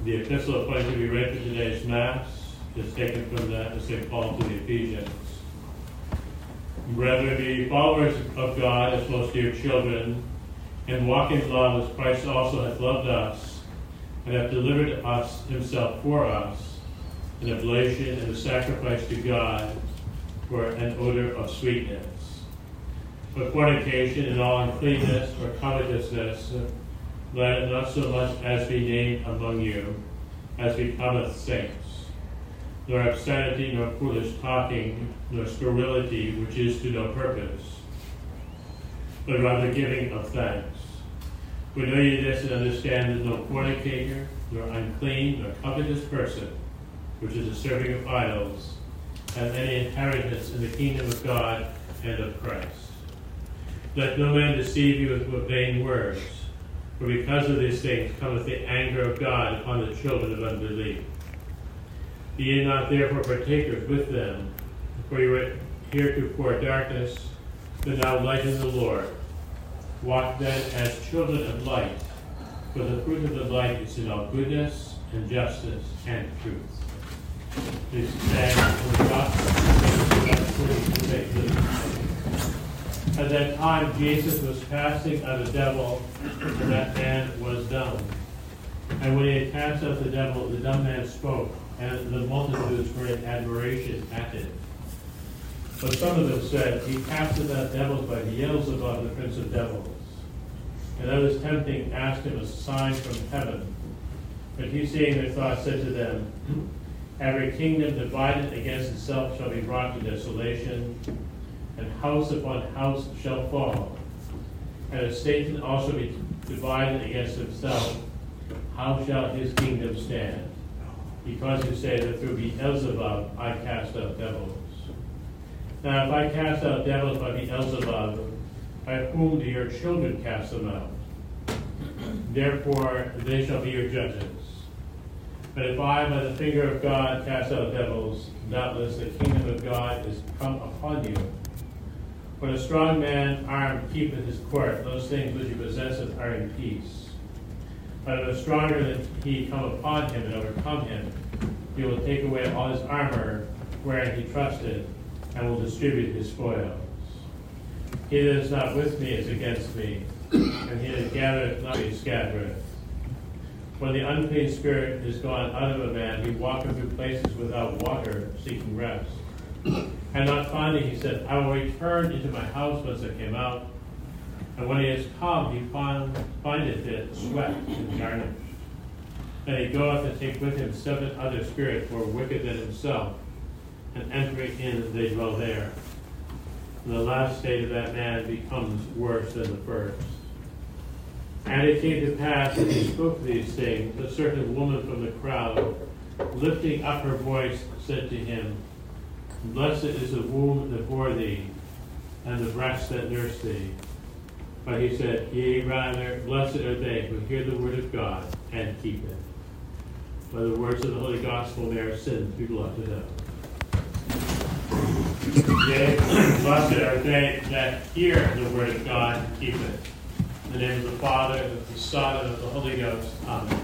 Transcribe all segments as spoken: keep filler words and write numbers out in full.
The epistle according to be read for today's Mass is taken from the Saint Paul to the Ephesians. Brethren, be followers of God as most dear children, and walk in love as Christ also hath loved us, and hath delivered us himself for us, an oblation and a sacrifice to God for an odor of sweetness. But fornication and all uncleanness or covetousness, let it not so much as be named among you, as becometh saints, nor obscenity, nor foolish talking, nor scurrility, which is to no purpose, but rather giving of thanks. We know ye this and understand that no fornicator, nor unclean, nor covetous person, which is a serving of idols, hath any inheritance in the kingdom of God and of Christ. Let no man deceive you with vain words, for because of these things cometh the anger of God upon the children of unbelief. Be ye not therefore partakers with them, for you were heretofore darkness, but now light in the Lord. Walk then as children of light, for the fruit of the light is in all goodness and justice and truth. Please stand for the gospel. At that time Jesus was casting out a devil, and that man was dumb. And when he had cast out the devil, the dumb man spoke, and the multitudes were in admiration at it. But some of them said, He casteth out devils by Beelzebub, the prince of devils. And others tempting asked him a sign from heaven. But he, seeing their thoughts, said to them, Every kingdom divided against itself shall be brought to desolation, and house upon house shall fall. And if Satan also be divided against himself, how shall his kingdom stand? Because you say that through Beelzebub I cast out devils. Now if I cast out devils by Beelzebub, by whom do your children cast them out? Therefore they shall be your judges. But if I by the finger of God cast out devils, doubtless the kingdom of God is come upon you. When a strong man armed keepeth his court, those things which he possesseth are in peace. But if a stronger than he come upon him and overcome him, he will take away all his armor wherein he trusted, and will distribute his spoils. He that is not with me is against me, and he that gathereth not me scattereth. When the unclean spirit is gone out of a man, he walketh through places without water, seeking rest. And not finding, he said, I will return into my house whence I came out. And when he is come, he find, findeth it swept and garnished. Then he goeth and taketh with him seven other spirits more wicked than himself, and entering in, they dwell there. And the last state of that man becomes worse than the first. And it came to pass, as he spoke these things, a certain woman from the crowd, lifting up her voice, said to him, Blessed is the womb that bore thee, and the breast that nursed thee. But he said, Yea, rather, blessed are they who hear the word of God and keep it. By the words of the Holy Gospel, may our sins be blotted out. Yea, blessed are they that hear the word of God and keep it. In the name of the Father, and of the Son, and of the Holy Ghost. Amen.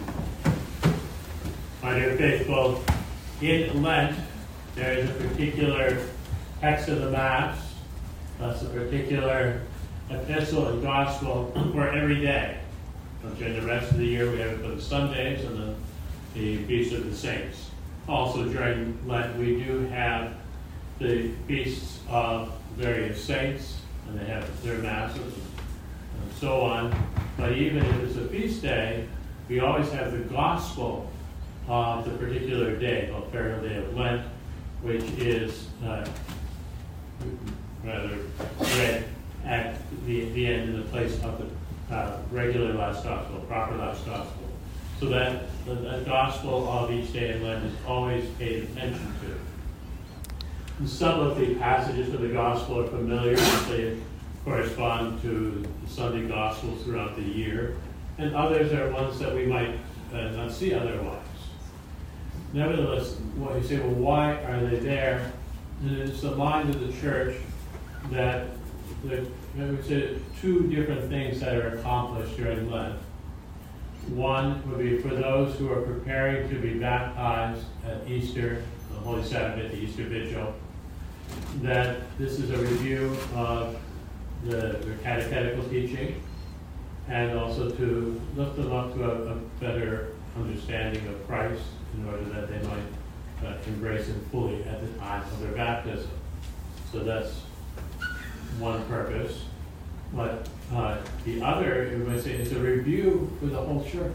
My dear faithful, in Lent, there is a particular text of the Mass, that's a particular epistle and gospel for every day. And during the rest of the year, we have it for the Sundays and the, the Feast of the Saints. Also, during Lent, we do have the feasts of various saints, and they have their masses and so on. But even if it's a feast day, we always have the gospel of the particular day, called Feral Day of Lent, which is uh, rather read at the, the end in the place of the uh, regular last gospel, proper last gospel. So that the, the gospel of each day in Lent is always paid attention to. And some of the passages of the gospel are familiar, they correspond to the Sunday gospels throughout the year, and others are ones that we might uh, not see otherwise. Nevertheless, what you say, well, why are they there? And it's the mind of the church that there, I would say, two different things that are accomplished during Lent. One would be for those who are preparing to be baptized at Easter, the Holy Saturday, the Easter Vigil, that this is a review of the, the catechetical teaching, and also to lift them up to a, a better understanding of Christ in order that they might uh, embrace him fully at the time of their baptism. So that's one purpose. But uh, the other, you might say, is a review for the whole church.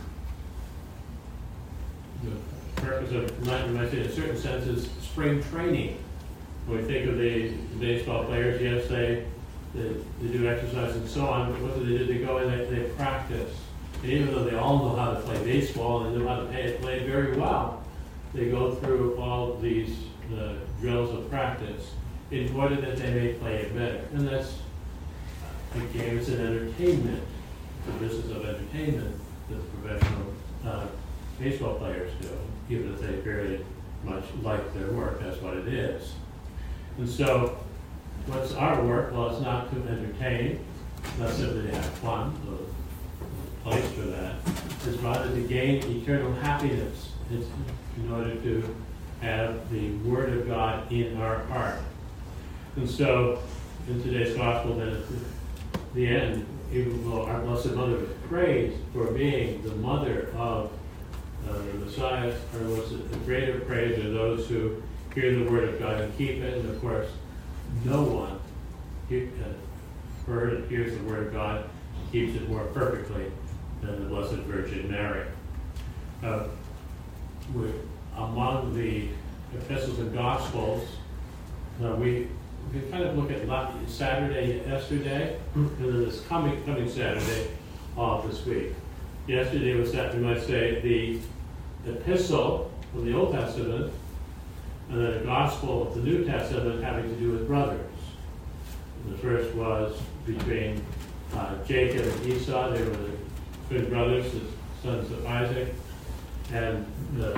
The purpose of Lent, you might say, in a certain sense, is spring training. When we think of the baseball players, yes, they, they, they do exercise and so on, but what do they do? They go in and they, they practice. And even though they all know how to play baseball and know how to play, play it very well, they go through all these uh, drills of practice in order that they may play it better. And that's, again, it's an entertainment, the business of entertainment that the professional uh, baseball players do, even if they very much like their work, that's what it is. And so, what's our work? Well, it's not to entertain, not simply to have fun, so there's a place for that. It's rather to gain eternal happiness. It's in order to have the Word of God in our heart. And so, in today's gospel, then at the end, even though our Blessed Mother was praised for being the mother of uh, the Messiah, or was it the greater praise are those who hear the Word of God and keep it? And of course, no one he, uh, heard and hears the Word of God and keeps it more perfectly than the Blessed Virgin Mary. Uh, we, among the epistles and gospels, uh, we we can kind of look at Saturday, yesterday, and then this coming coming Saturday of this week. Yesterday was that, we might say, the epistle from the Old Testament, and then the gospel of the New Testament having to do with brothers. And the first was between uh, Jacob and Esau. They were the twin brothers, the sons of Isaac, and the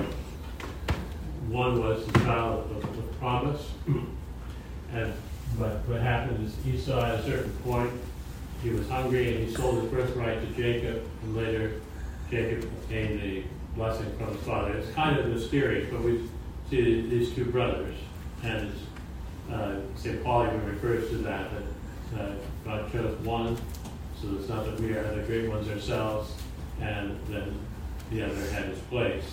one was the child of, of promise. And but what happened is Esau, at a certain point, he was hungry and he sold his birthright to Jacob, and later Jacob obtained a blessing from his father. It's kind of mysterious, but we see these two brothers, and uh, Saint Paul even refers to that, that uh, God chose one, so it's not that we are the great ones ourselves, and then the other had his place.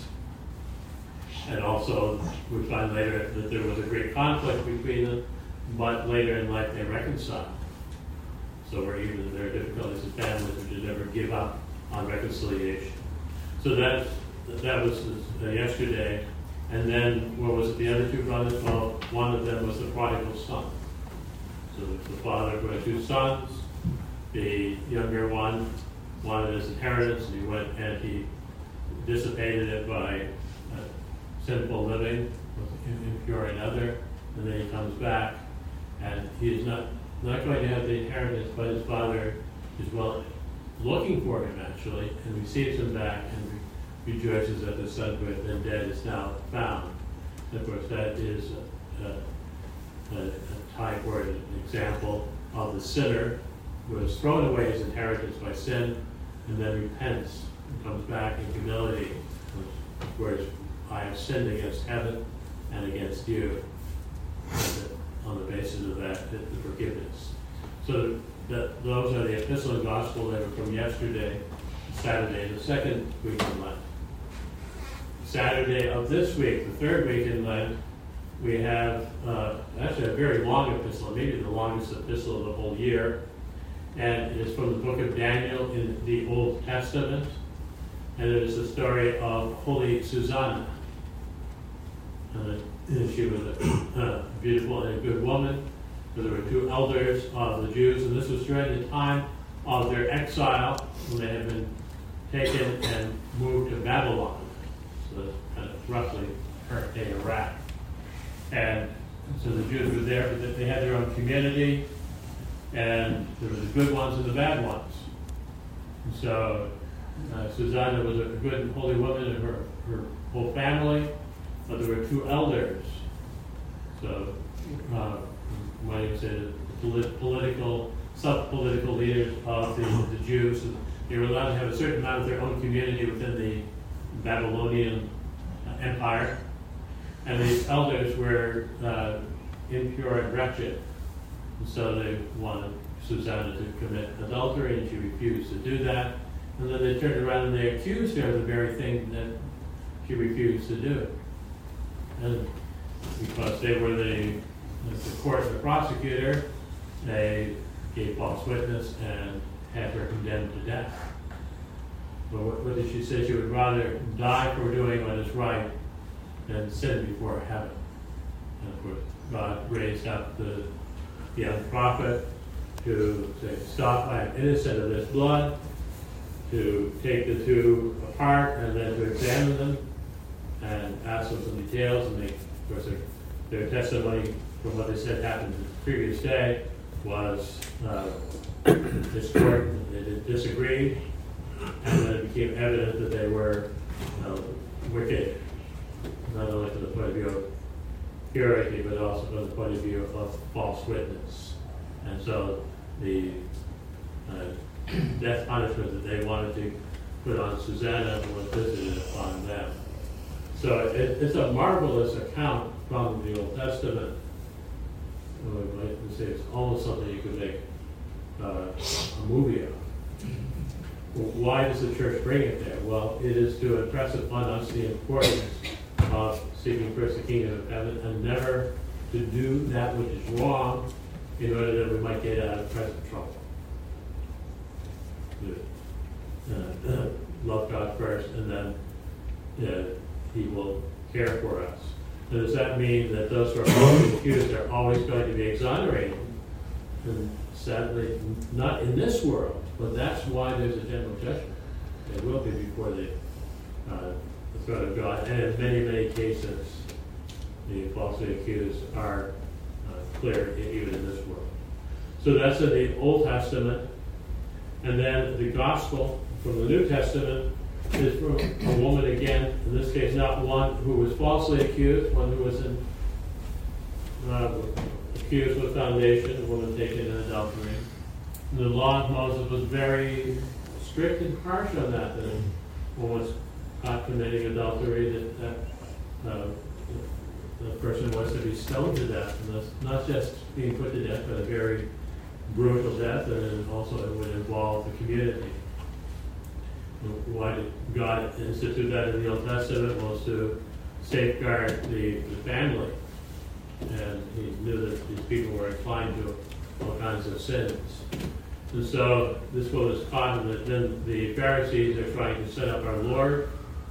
And also, we find later that there was a great conflict between them, but later in life they reconciled. So where even there are difficulties in families, we should never give up on reconciliation. So that that was uh, yesterday. And then, what was it, the other two brothers? Well, one of them was the prodigal son. So the father who had two sons. The younger one wanted his inheritance, and he went and he dissipated it by uh, sinful living with impure another. And then he comes back, and he is not, not going to have the inheritance, but his father is well looking for him, actually, and receives him back and re- rejoices that the son who had been dead is now found. And of course, that is a, a, a type or an example of the sinner who has thrown away his inheritance by sin and then repents and comes back in humility, whereas I have sinned against heaven and against you. On the basis of that, the forgiveness. So that, those are the epistle and gospel that were from yesterday, Saturday, the second week in Lent. Saturday of this week, the third week in Lent, we have uh, actually a very long epistle, maybe the longest epistle of the whole year. And it is from the book of Daniel in the Old Testament. And it is the story of Holy Susanna. And she was a uh, beautiful and a good woman. There were two elders of the Jews, and this was during the time of their exile when they had been taken and moved to Babylon. So that's kind of roughly current day Iraq. And so the Jews were there, but they had their own community, and there were the good ones and the bad ones. And so uh, Susanna was a good and holy woman, and her, her whole family. But there were two elders. So, uh, might even say the polit- political, sub-political leaders of the, the Jews. They were allowed to have a certain amount of their own community within the Babylonian uh, Empire. And these elders were uh, impure and wretched. And so they wanted Susanna to commit adultery, and she refused to do that. And then they turned around and they accused her of the very thing that she refused to do. And because they were the, the court and the prosecutor, they gave false witness and had her condemned to death. But what, what did she say? She would rather die for doing what is right than sin before heaven. And of course, God raised up the young prophet to say, stop, I am innocent of this blood, to take the two apart and then to examine them and ask them some details. And they, of course, their, their testimony from what they said happened the previous day was uh, discordant. They disagreed, and then it became evident that they were uh, wicked, not only from the point of view of purity, but also from the point of view of false witness. And so the uh, death punishment that they wanted to put on Susanna was visited upon them. So it, it's a marvelous account from the Old Testament. We might say it's almost something you could make uh, a movie of. Why does the church bring it there? Well, it is to impress upon us the importance of seeking first the kingdom of heaven and never to do that which is wrong in order that we might get out of present trouble. Uh, uh, love God first, and then uh, He will care for us. So does that mean that those who are falsely accused are always going to be exonerated? And sadly, not in this world, but that's why there's a general judgment. It will be before the, uh, the throne of God. And in many, many cases, the falsely accused are uh, cleared even in this world. So that's in the Old Testament. And then the gospel from the New Testament is from a woman again, in this case not one who was falsely accused, one who was in, uh, accused with foundation, a woman taken in adultery. And the law of Moses was very strict and harsh on that, that one was caught committing adultery, that, that uh, the person was to be stoned to death, and that's not just being put to death, but a very brutal death, and also it would involve the community. Why did God institute that in the Old Testament? Was to safeguard the, the family. And he knew that these people were inclined to all kinds of sins. And so this woman is caught, and then the Pharisees are trying to set up our Lord.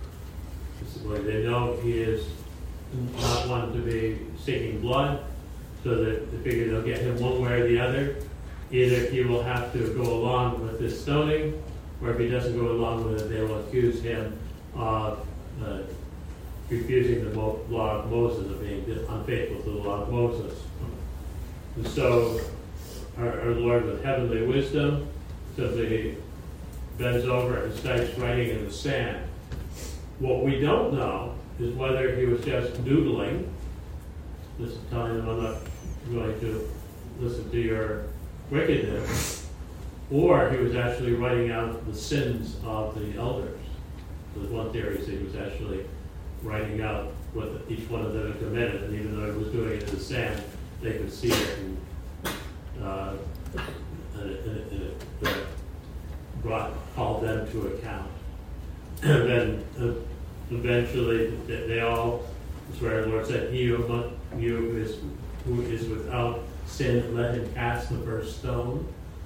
They know he is not one to be seeking blood, so that they figure they'll get him one way or the other. Either he will have to go along with this stoning, or if he doesn't go along with it, they will accuse him of uh, refusing the law of Moses, of being unfaithful to the law of Moses. And so our, our Lord, with heavenly wisdom, simply bends over and starts writing in the sand. What we don't know is whether he was just doodling, just telling them, I'm not going to listen to your wickedness, or he was actually writing out the sins of the elders. There's one theory that he was actually writing out what each one of them had committed, and even though he was doing it in the sand, they could see it, and, uh, and it, and it, and it uh, brought, called them to account. And then uh, eventually they, they all, that's where the Lord said, he among you who is, who is without sin, let him cast the first stone.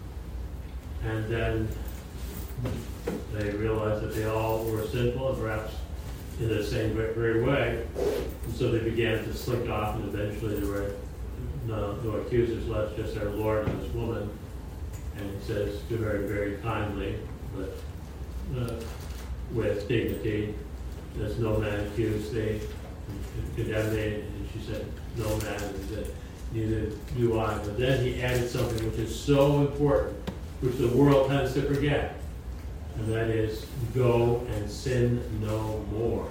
And then they realized that they all were sinful, and perhaps in the same very way. And so they began to slink off, and eventually there were no, no accusers left, just our Lord and this woman. And he says to her very kindly, but uh, with dignity, there's no man accused thee, condemned thee. And she said, no man. And he said, neither do I. But then he added something which is so important, which the world tends to forget, and that is, go and sin no more.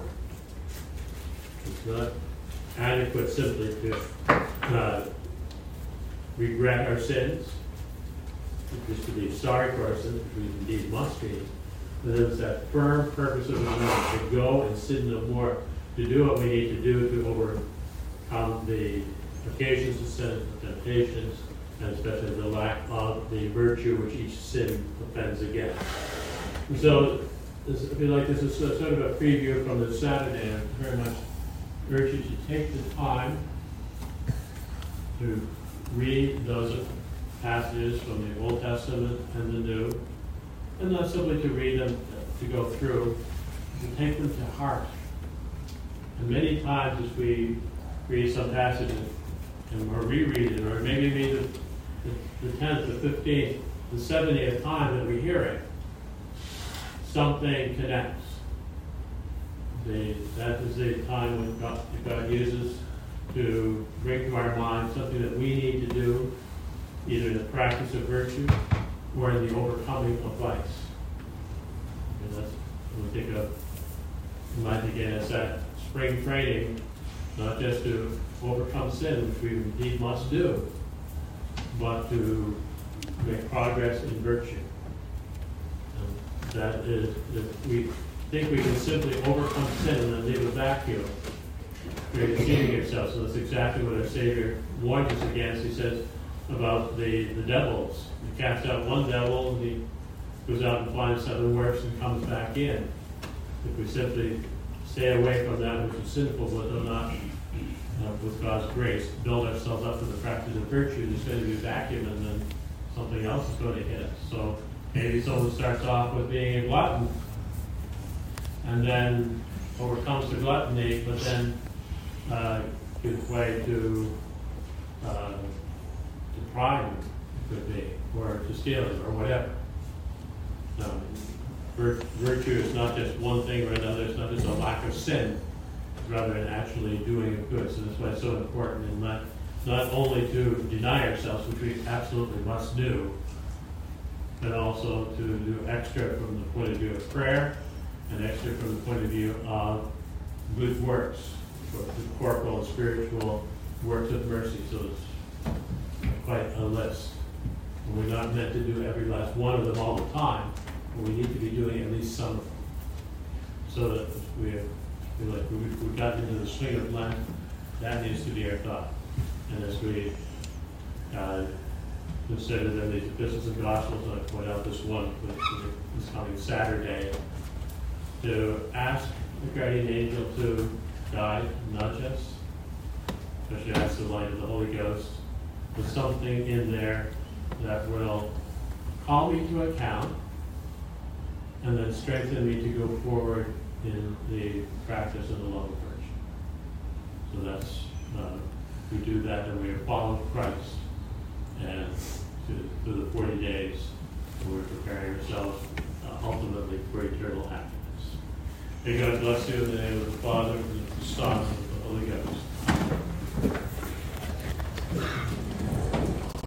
It's not adequate simply to uh, regret our sins, just to be sorry for our sins, which we indeed must be. But there's that firm purpose of the Lord to go and sin no more, to do what we need to do to overcome the occasions of sin, the temptations, and especially the lack of the virtue which each sin offends against. And so, this, I feel like this is sort of a preview from this Saturday. I very much urge you to take the time to read those passages from the Old Testament and the New, and not simply to read them, to go through, to take them to heart. And many times as we read some passages, and we're rereading, or maybe read the, the, the tenth, the fifteenth, the seventieth time that we hear it, something connects. The, that is the time when God, God uses to bring to our mind something that we need to do, either in the practice of virtue or in the overcoming of vice. And that's, when we think of, we might think again, it's that spring training, not just to overcome sin, which we indeed must do, but to make progress in virtue. And that is, that we think we can simply overcome sin and then leave a vacuum. We're deceiving ourselves. So that's exactly what our Savior warns us against. He says about the, the devils. He casts out one devil and he goes out and finds seven works and comes back in. If we simply stay away from that which is sinful, but do not, uh, with God's grace, build ourselves up for the practice of virtue, there's going to be a vacuum and then something else is going to hit us. So maybe someone starts off with being a glutton and then overcomes the gluttony, but then uh, gives way to, uh, to pride, it could be, or to stealing, or whatever. No, vir- virtue is not just one thing or another. It's not just a lack of sin, rather than actually doing it good. So that's why it's so important, and not not only to deny ourselves, which we absolutely must do, but also to do extra from the point of view of prayer, and extra from the point of view of good works, corporal and spiritual works of mercy. So it's quite a list. And we're not meant to do every last one of them all the time, but we need to be doing at least some of them, so that we have, feel like we've, we've gotten into the swing of Lent. That needs to be our thought. And as we uh, consider then these epistles and gospels, and I point out this one, which is coming Saturday, to ask the guardian angel to guide, nudge us, especially ask the light of the Holy Ghost, with something in there that will call me to account and then strengthen me to go forward in the practice of the love of virtue. So that's, uh, we do that and we are following Christ, and to, through the forty days, we're preparing ourselves uh, ultimately for eternal happiness. May God bless you in the name of the Father, and the